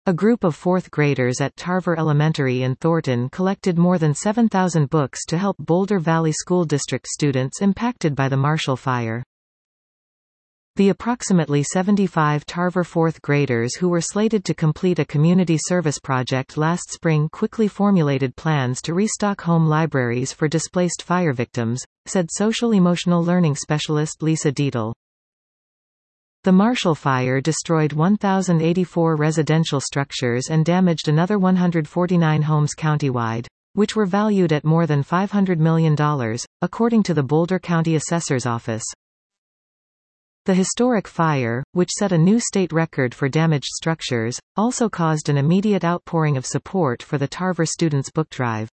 A group of fourth graders at Tarver Elementary in Thornton collected more than 7,000 books to help Boulder Valley School District students impacted by the Marshall Fire. The approximately 75 Tarver fourth graders who were slated to complete a community service project last spring quickly formulated plans to restock home libraries for displaced fire victims, said social-emotional learning specialist Lisa Dietl. The Marshall Fire destroyed 1,084 residential structures and damaged another 149 homes countywide, which were valued at more than $500 million, according to the Boulder County Assessor's Office. The historic fire, which set a new state record for damaged structures, also caused an immediate outpouring of support for the Tarver Students' Book Drive.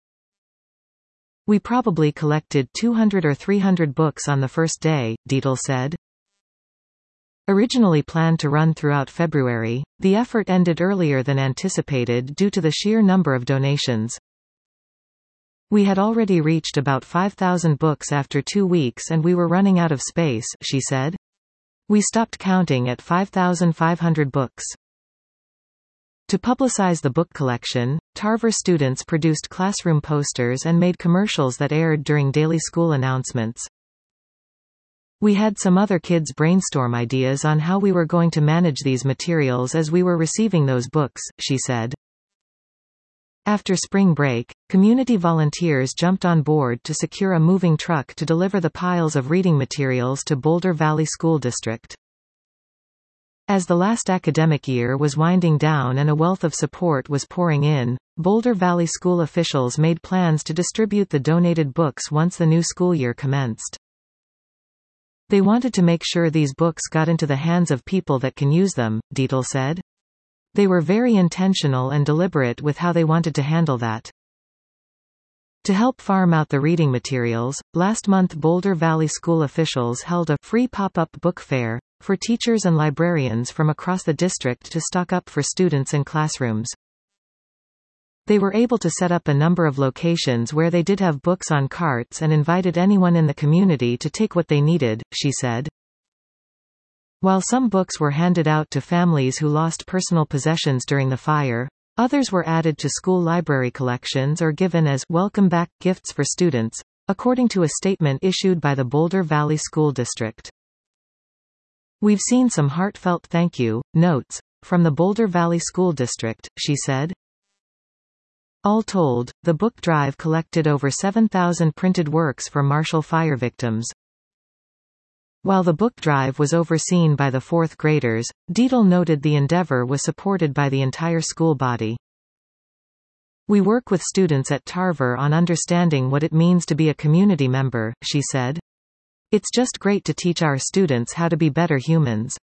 "We probably collected 200 or 300 books on the first day," Dietl said. Originally planned to run throughout February, the effort ended earlier than anticipated due to the sheer number of donations. "We had already reached about 5,000 books after 2 weeks and we were running out of space," she said. "We stopped counting at 5,500 books." To publicize the book collection, Tarver students produced classroom posters and made commercials that aired during daily school announcements. "We had some other kids brainstorm ideas on how we were going to manage these materials as we were receiving those books," she said. After spring break, community volunteers jumped on board to secure a moving truck to deliver the piles of reading materials to Boulder Valley School District. As the last academic year was winding down and a wealth of support was pouring in, Boulder Valley school officials made plans to distribute the donated books once the new school year commenced. "They wanted to make sure these books got into the hands of people that can use them," Dietl said. "They were very intentional and deliberate with how they wanted to handle that." To help farm out the reading materials, last month Boulder Valley school officials held a free pop-up book fair for teachers and librarians from across the district to stock up for students and classrooms. They were able to set up a number of locations where they did have books on carts and invited anyone in the community to take what they needed, she said. While some books were handed out to families who lost personal possessions during the fire, others were added to school library collections or given as welcome back gifts for students, according to a statement issued by the Boulder Valley School District. "We've seen some heartfelt thank you notes from the Boulder Valley School District," she said. All told, the book drive collected over 7,000 printed works for Marshall Fire victims. While the book drive was overseen by the fourth graders, Dietl noted the endeavor was supported by the entire school body. "We work with students at Tarver on understanding what it means to be a community member," she said. "It's just great to teach our students how to be better humans."